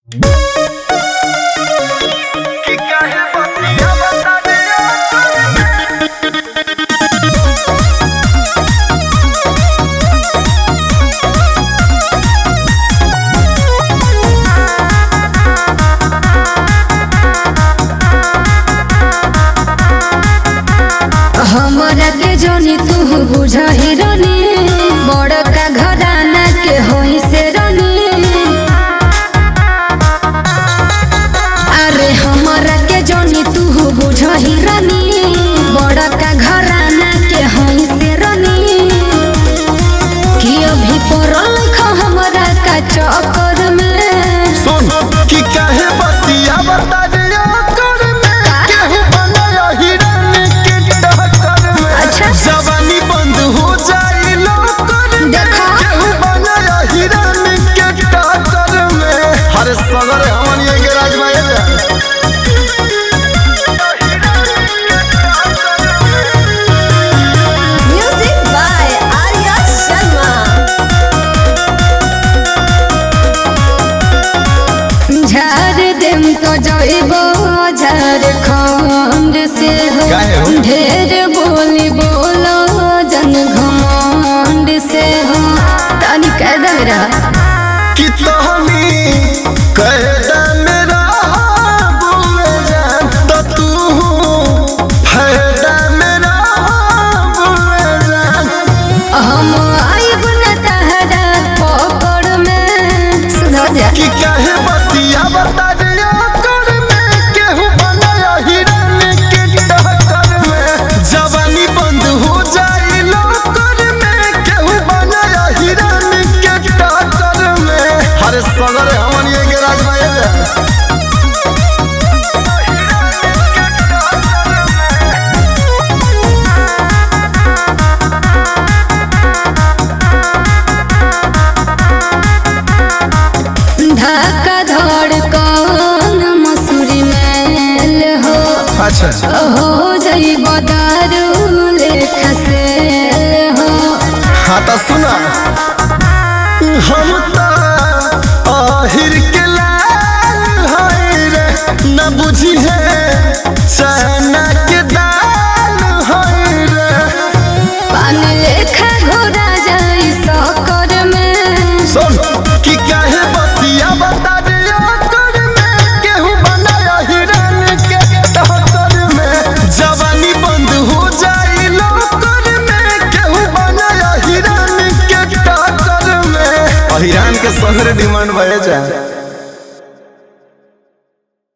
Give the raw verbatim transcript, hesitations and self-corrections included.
हमरा के जोनी तू बुझही रनी बड़का घराना के होई से रनी। अरे हमरा के जोनी तू बुझही रनी बड़का घराना के होई से रनी। कि अभी पड़ल खा हमरा का चक्कर में सुन कि काहे बतिया बता दिया कर में केहू बनाया हिरन के डहकर में। अच्छा जवानी बंद हो जाई लोकर में देखा केहू बनाया हिरन के डहकर में। हरे सगर हमन ये के राजमा ये म्यूजिक बाय आर्या शर्मा। झाड़ देम तो जइबो झारखंड से हो। काहे हो? ढेर बोली बोलो जन घमंड से हो। तानी कह दे मेरा कि तोहनी कहदा मेरा बुए जान तो तू फायदा मेरा बुए जान। हम आइब न तहरा पकड़ में सुनो जा। कि काहे बतिया बता दिया कर में केहू बनाया हिरन के डहकर में। जवानी बंद हो जाई लोकर में केहू बनाया हिरन के डहकर में। हरे सगर हमन ये के राजमा ये धक्का धड़कन मसूरी मेल हो। अच्छा हो जाई बदारू लेखा से हो। हाँ तो सुना हम तो आहिर के लाल हाय रे न बुझी है चना के दाल हाय रे। पान लेखा घोड़ा जाई सकर में सुन कि काहे बतिया बता दिया कर में केहू बनाया हिरन के डहकर में। जवानी बंद हो जाई लोकर में केहू बनाया हिरन के डहकर में। हिरन के सगरे डिमांड भए जाए।